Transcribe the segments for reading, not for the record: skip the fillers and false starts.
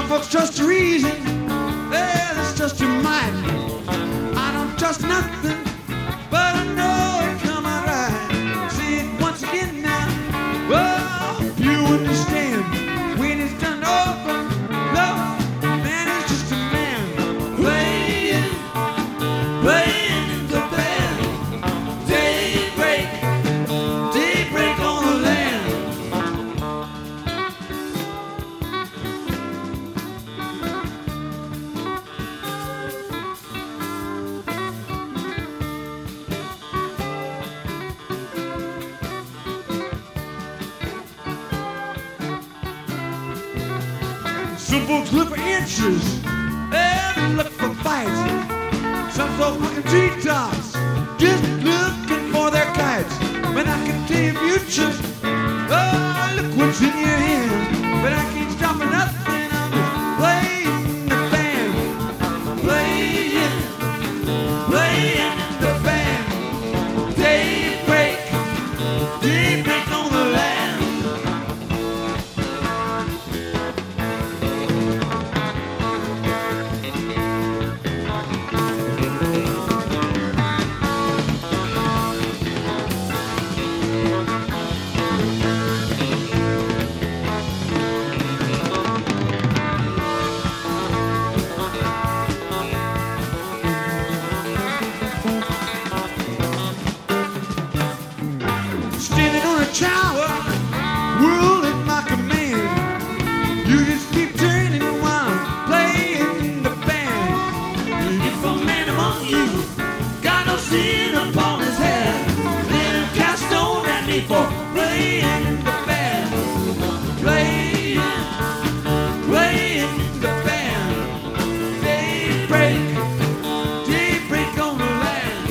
folks trust your reason, well, it's just your mind. I don't trust nothing, but I know it come out right. See it once again now. Oh, if you understand, when it's done over, love, man is just a man playing in the band. Daybreak on the land. Some folks look for inches, and look for fights. Some folks looking treetops, just looking for their kites. But I can tell you futures, oh, look what's in your hand. But I can't stop for nothing, I'm just playing the band. Playing the band. Daybreak on the land. Standing on a tower, world at my command. You just keep turning while I'm playing the band. If a man among you got no sin upon his head, let him cast stone at me for playing the band. Playing the band. Daybreak on the land.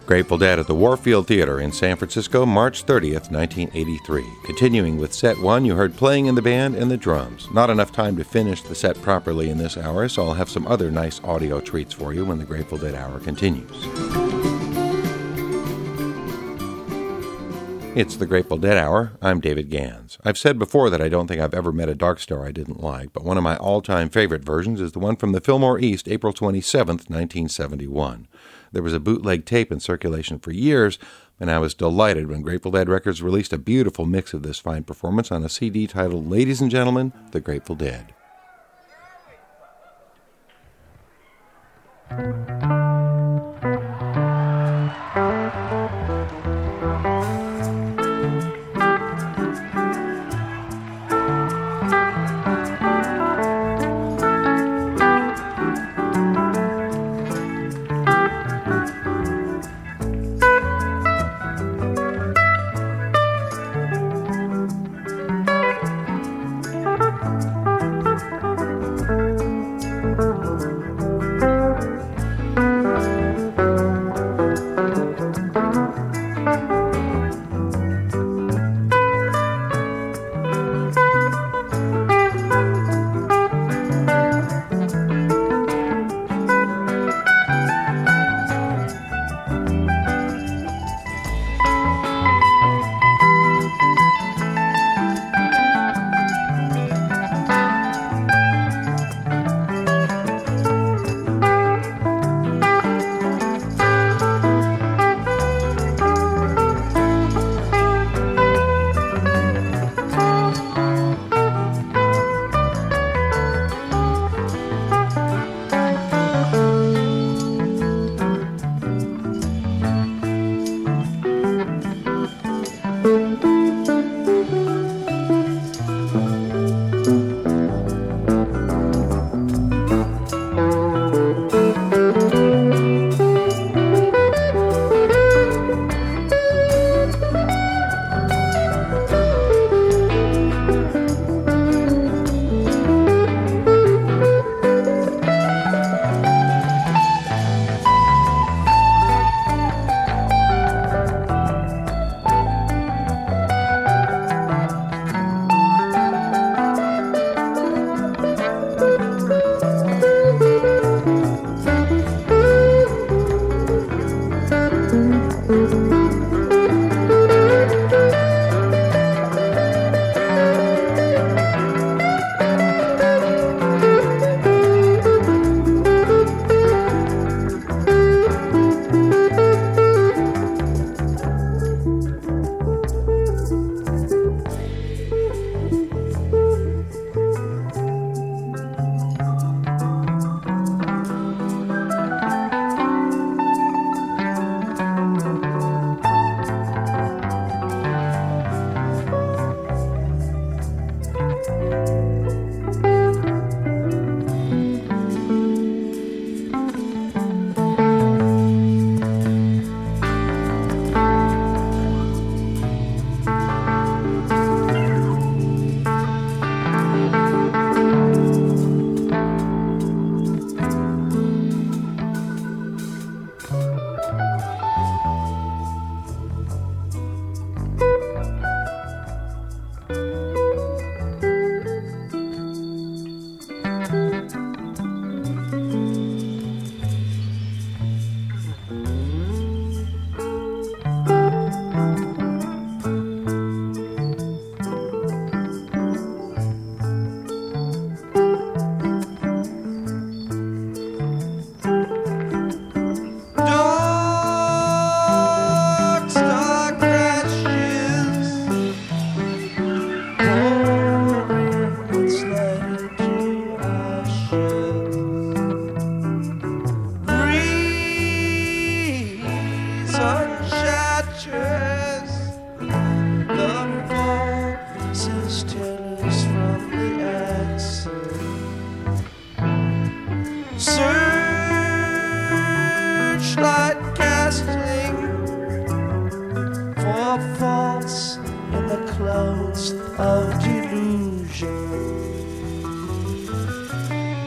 Grateful Dead at the Warfield Theater in San Francisco, March 30th, 1983. Continuing with set one, you heard Playing in the Band and the Drums. Not enough time to finish the set properly in this hour, so I'll have some other nice audio treats for you when the Grateful Dead hour continues. It's the Grateful Dead Hour. I'm David Gans. I've said before that I don't think I've ever met a Dark Star I didn't like, but one of my all-time favorite versions is the one from the Fillmore East, April 27th, 1971. There was a bootleg tape in circulation for years, and I was delighted when Grateful Dead Records released a beautiful mix of this fine performance on a CD titled Ladies and Gentlemen, The Grateful Dead.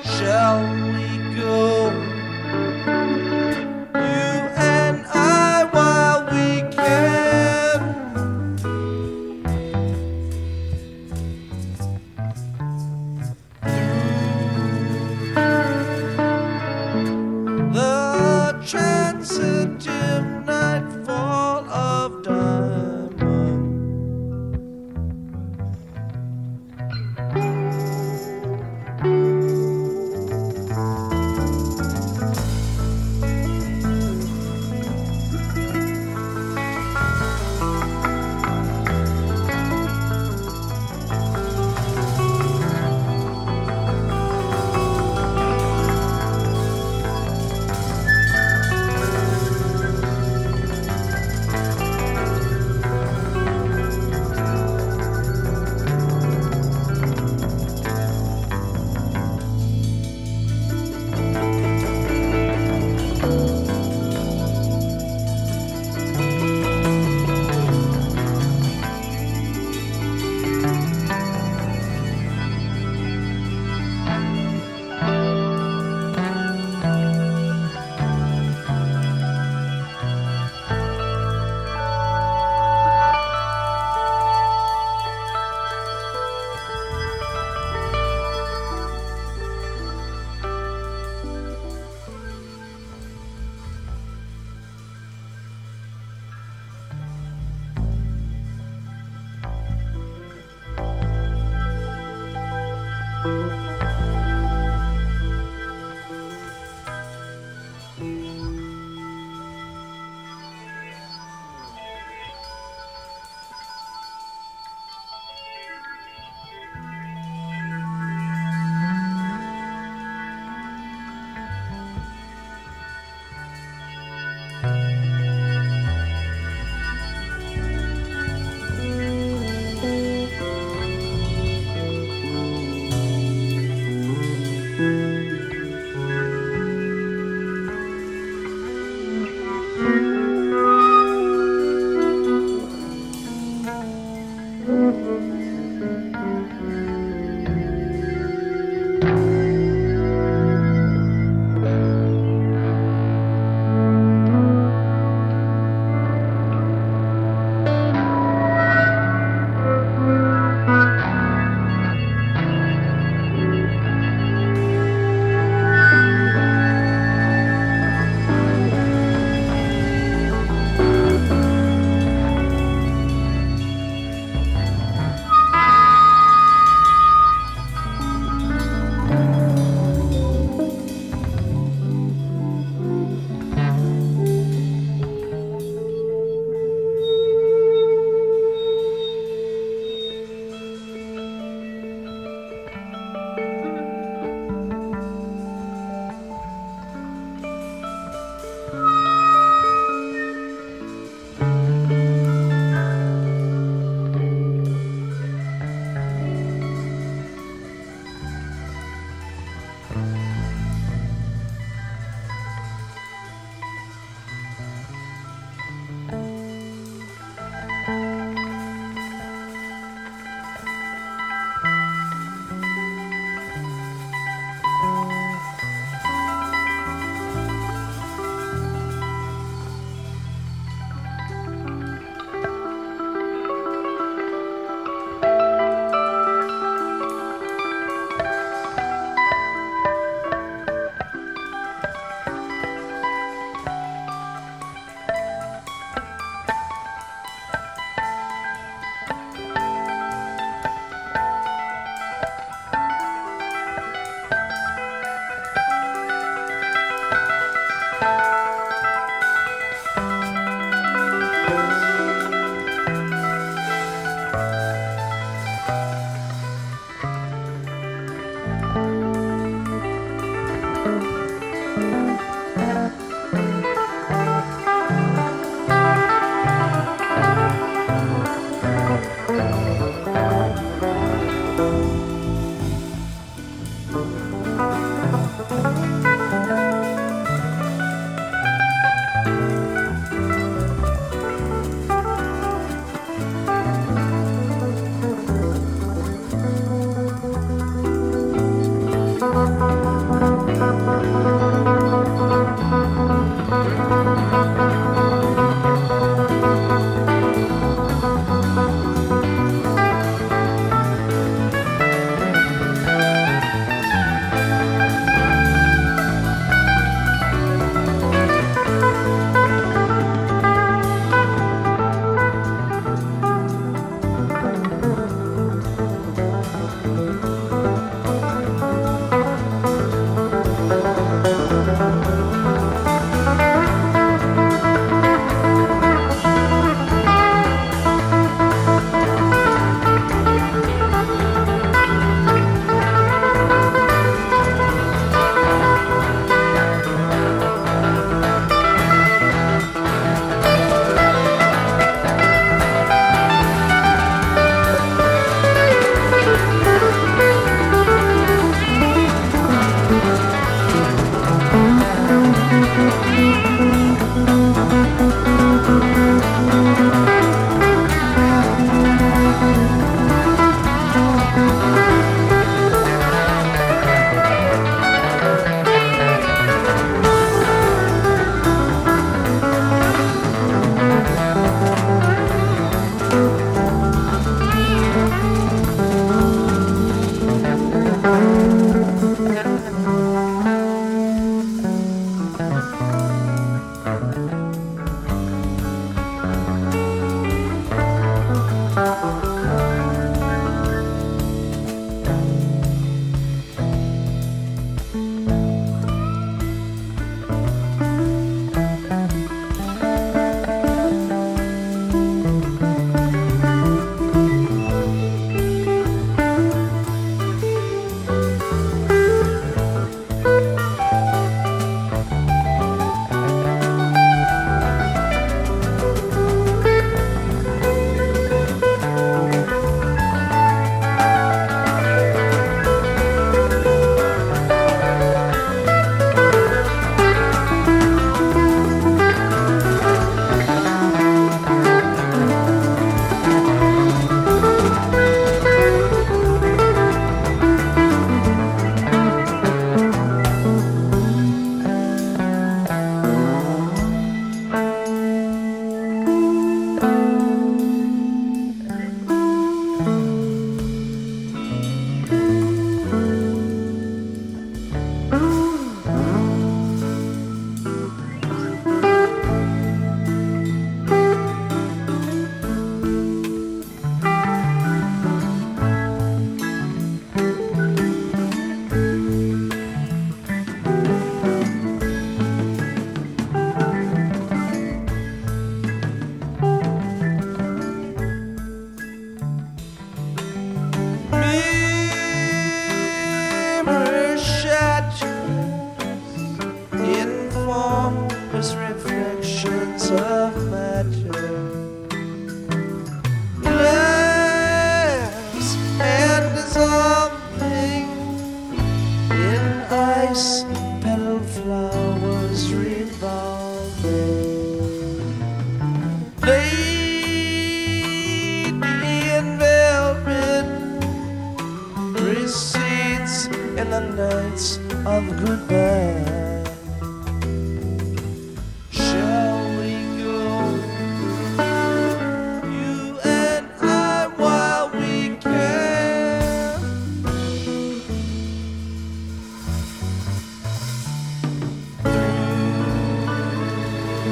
Shall we go? You and I sensitive nightfall of diamond.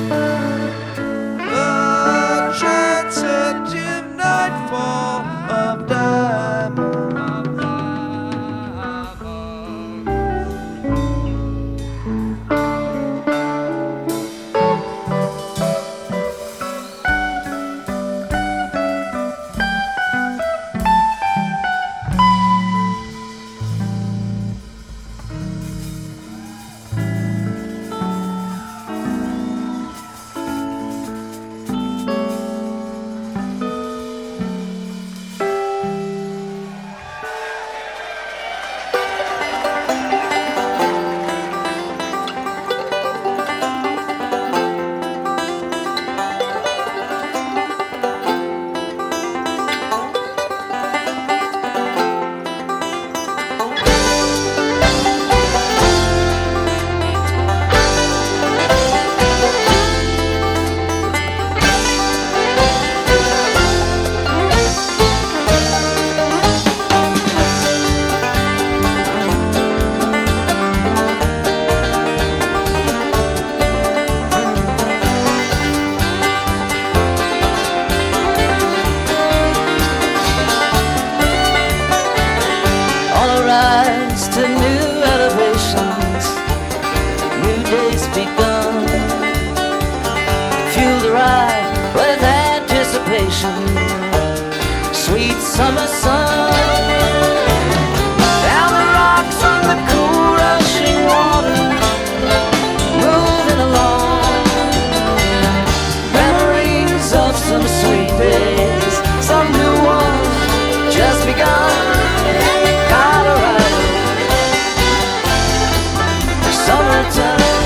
The transitive nightfall of diamond. To new elevations, new days begun. Fuel the ride with anticipation, sweet summer sun. Down the rocks on the cool rushing water, moving along. Memories of some sweet days, some new ones just begun. Colorado, summertime.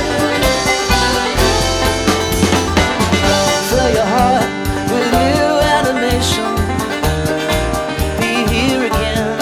Fill your heart with new animation. Be here again.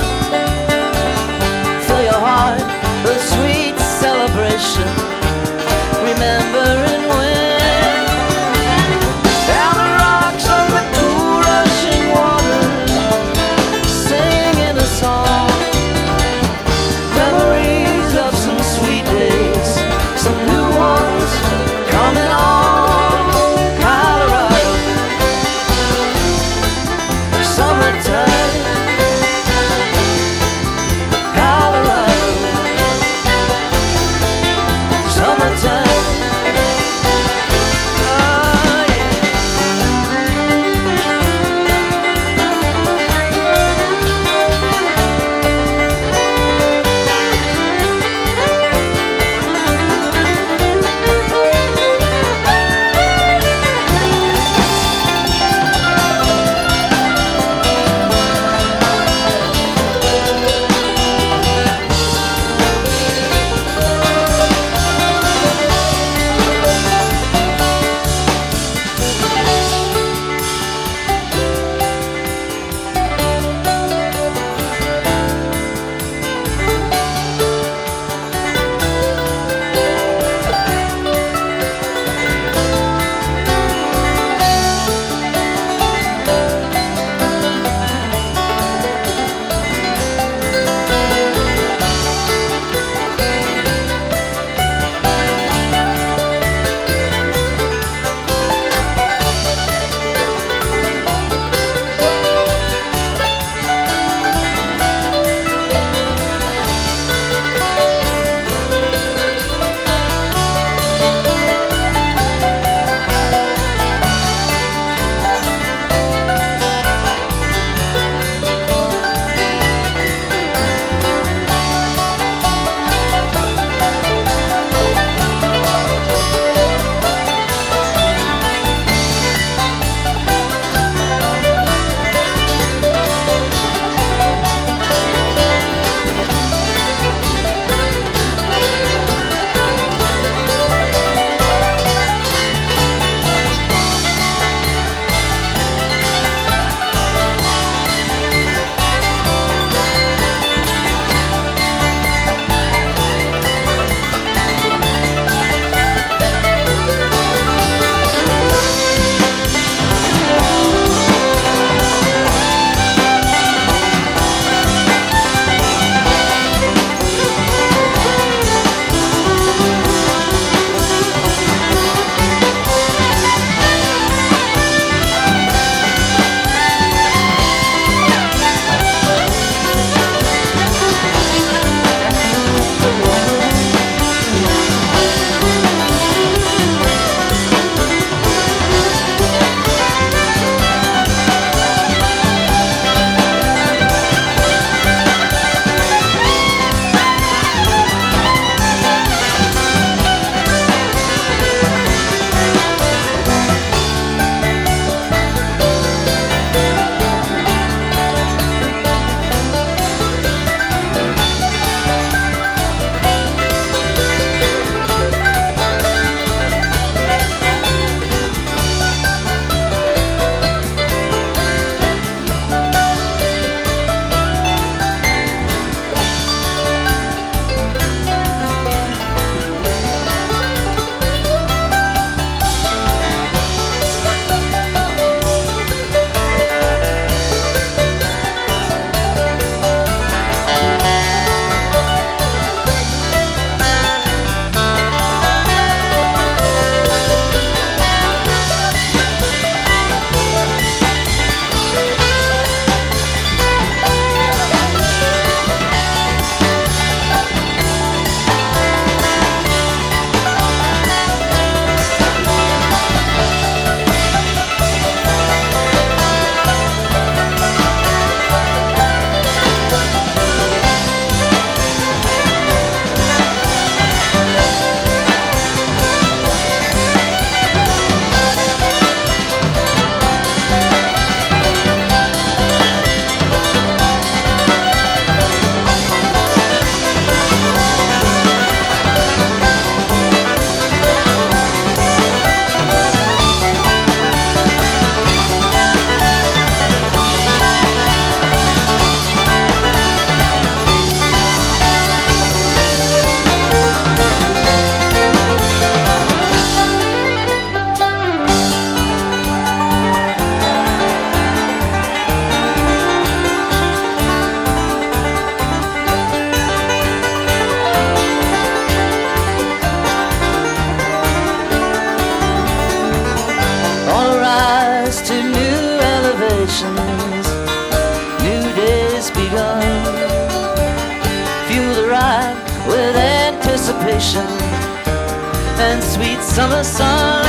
to new elevations, new days begun. Fuel the ride with anticipation and sweet summer sun.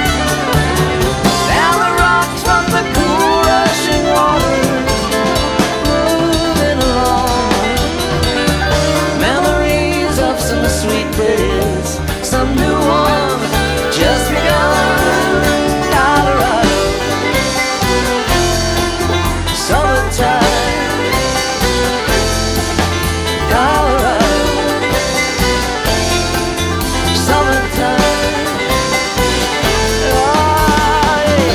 Down the rocks from the cool rushing waters, moving along. Memories of some sweet days, some new ones just begun. Colorado, summertime. Colorado, summertime. Oh, yeah.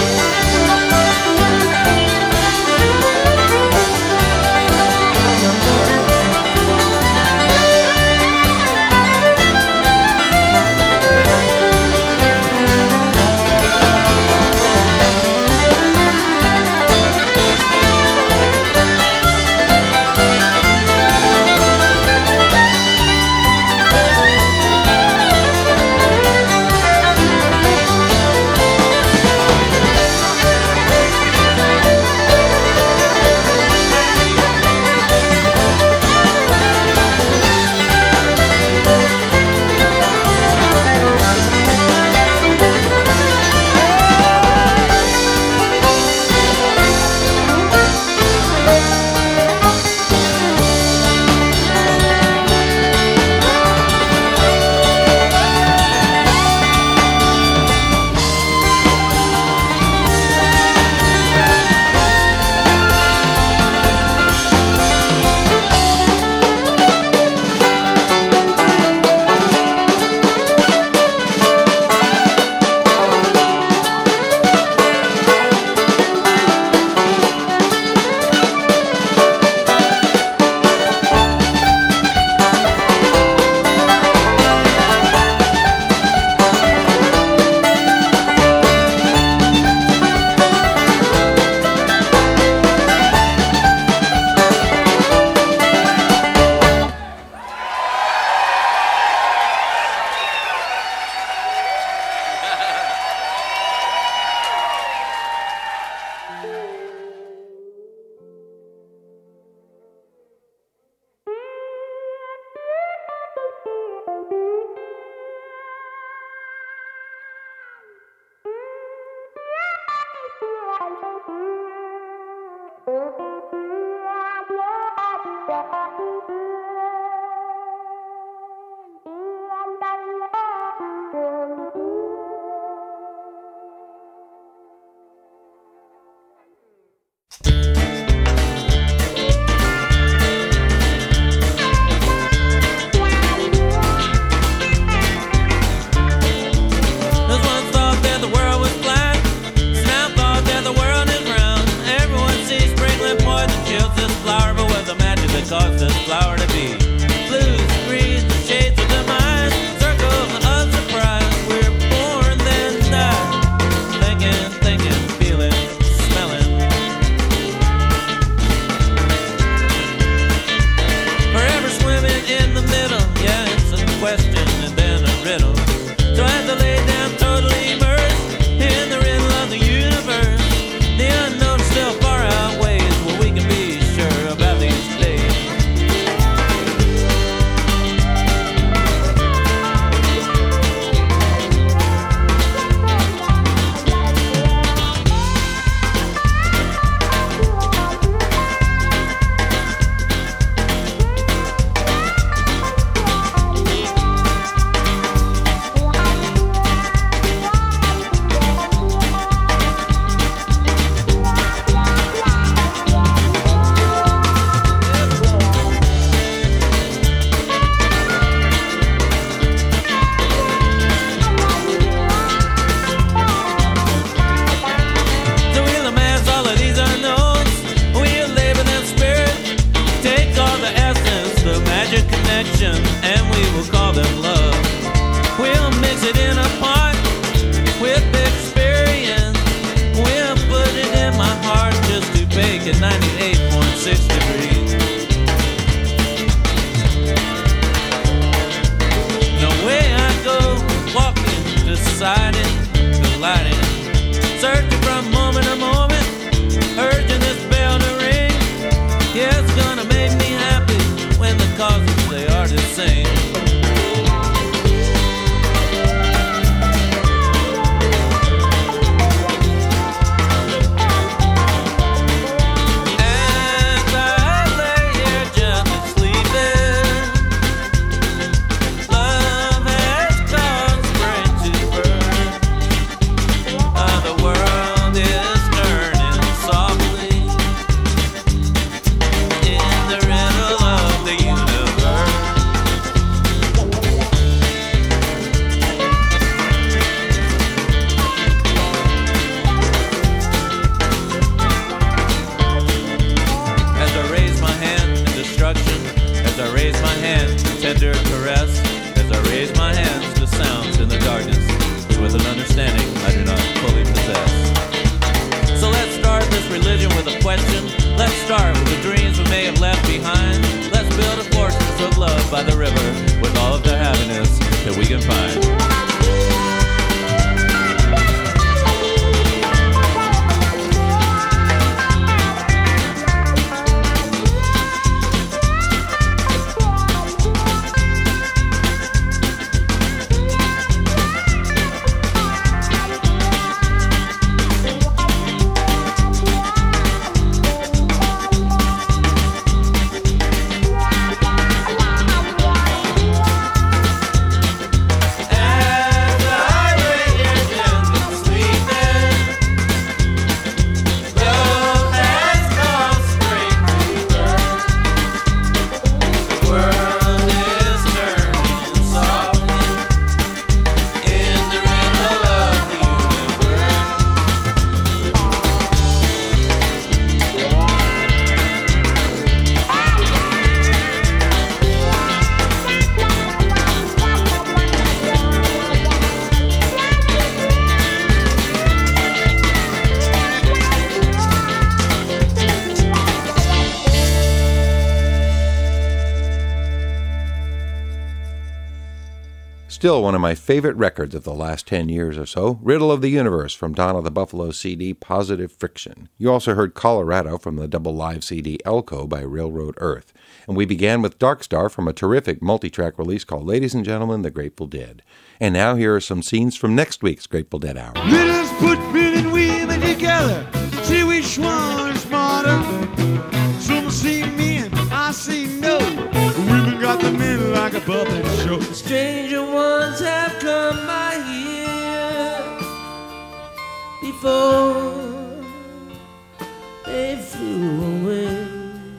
Cause this flower to be blues, greens, the shades of the mind, circles of surprise. We're born then die, thinking, feeling, smelling. Forever swimming in the middle, yeah, it's a question and then a riddle. So I have to lay down totally immersed in the riddle of the universe. The unknown still far outweighs what we can be sure about these days. And we will call them love. We'll mix it in a pot with experience. We'll put it in my heart just to bake at 98.6 degrees. No way I go walking, deciding, colliding, searching from moment to moment. satisfied. Still one of my favorite records of the last 10 years or so, Riddle of the Universe from Donna the Buffalo CD, Positive Friction. You also heard Colorado from the double live CD Elko by Railroad Earth. And we began with Dark Star from a terrific multi-track release called Ladies and Gentlemen, The Grateful Dead. And now here are some scenes from next week's Grateful Dead Hour. Let us put men and women together, see which one is smarter. Some see men, I see no. Women got the men like a puppet show. Stranger ones have come by here before they flew away.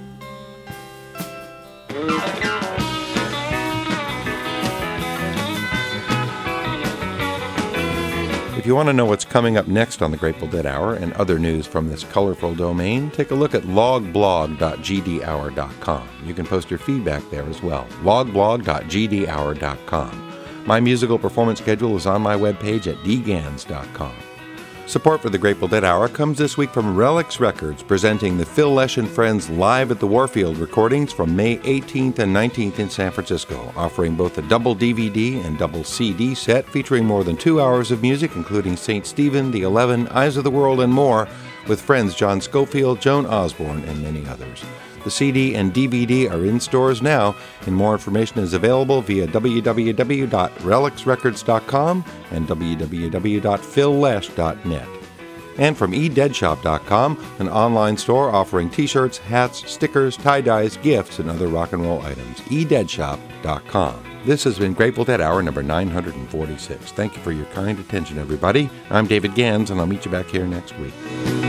If you want to know what's coming up next on the Grateful Dead Hour and other news from this colorful domain, take a look at logblog.gdhour.com. You can post your feedback there as well. logblog.gdhour.com. My musical performance schedule is on my webpage at dgans.com. Support for the Grateful Dead Hour comes this week from Relics Records, presenting the Phil Lesh and Friends Live at the Warfield recordings from May 18th and 19th in San Francisco, offering both a double DVD and double CD set featuring more than 2 hours of music, including St. Stephen, The 11, Eyes of the World, and more, with friends John Schofield, Joan Osborne, and many others. The CD and DVD are in stores now, and more information is available via www.relicsrecords.com and www.phillesh.net. And from edeadshop.com, an online store offering t-shirts, hats, stickers, tie-dyes, gifts, and other rock and roll items. edeadshop.com. This has been Grateful Dead Hour number 946. Thank you for your kind attention, everybody. I'm David Gans, and I'll meet you back here next week.